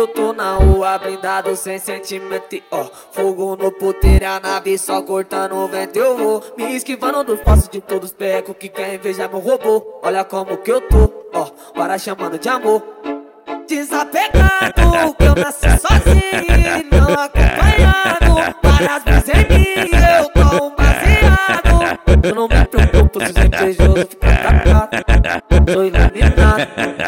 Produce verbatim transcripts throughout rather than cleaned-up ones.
eu tô na rua blindado sem sentimento e ó, fogo no puteiro, a nave só cortando o vento. Eu vou me esquivando dos passos de todos os pecos que quer invejar meu robô. Olha como que eu tô, ó, para chamando de amor. Desapegado, que eu nasci sozinho e não acompanhado. Várias vezes em mim eu tô um baseado. Eu não me preocupo se os invejosos ficam tacados. Tô iluminado.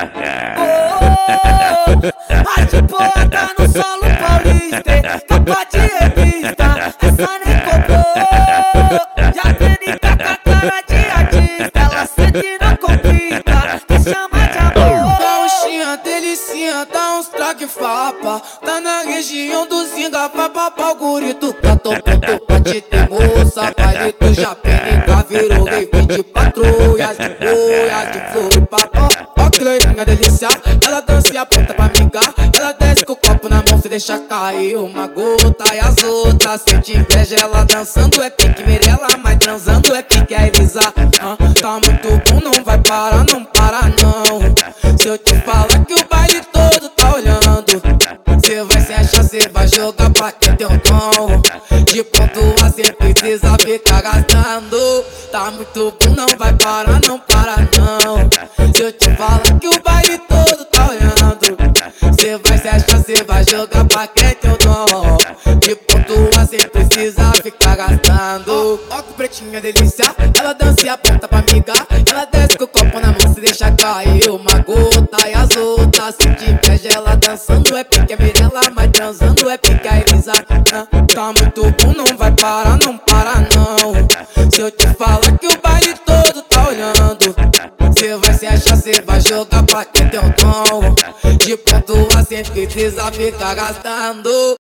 A chipoa tá no solo paulista, capa de revista, essa nem cobrou. Já treine com a cara de artista, ela sente não complica, que chama de amor. Gauchinha, delicinha, dá uns traque fapa. Tá na região do Zinga, vai papar o gurito. Tá tocando pra te ter moça, baile do Japénica virou rei de patrulhas, de boias, de flor e papo. Ó que loirinha delícia, ela dança e aponta pra migar. Ela desce com o copo na mão, se deixa cair uma gota. E as outras sente inveja, ela dançando é pique Mirella, mas transando é pique a Elisa. ah, Tá muito bom, não vai parar, não para não. Se eu te falar que o baile todo tá olhando, cê vai se achar, cê vai jogar pra quem tem o dom. De ponto a cê precisa ficar gastando. Tá muito bom, não vai parar, não para não. Se eu te falar que o baile todo tá olhando, cê vai se achar, cê vai jogar pra quem tem o dom. De ponto a cê precisa ficar gastando. Ó que pretinha delícia, ela dança e aponta pra migar. Ela desce com o copo na mão, se deixa cair uma gota. E as outras sente inveja, ela dançando é pique a Mirella, mas transando é pique a Elisa. Tá muito bom, não vai parar, não para não. Se eu te falar que o baile todo tá olhando, cê vai se achar, cê vai jogar pra quem tem o dom. De ponto a cê precisa ficar gastando.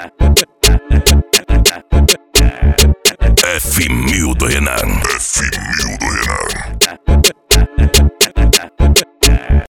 F mil do Renan. F mil.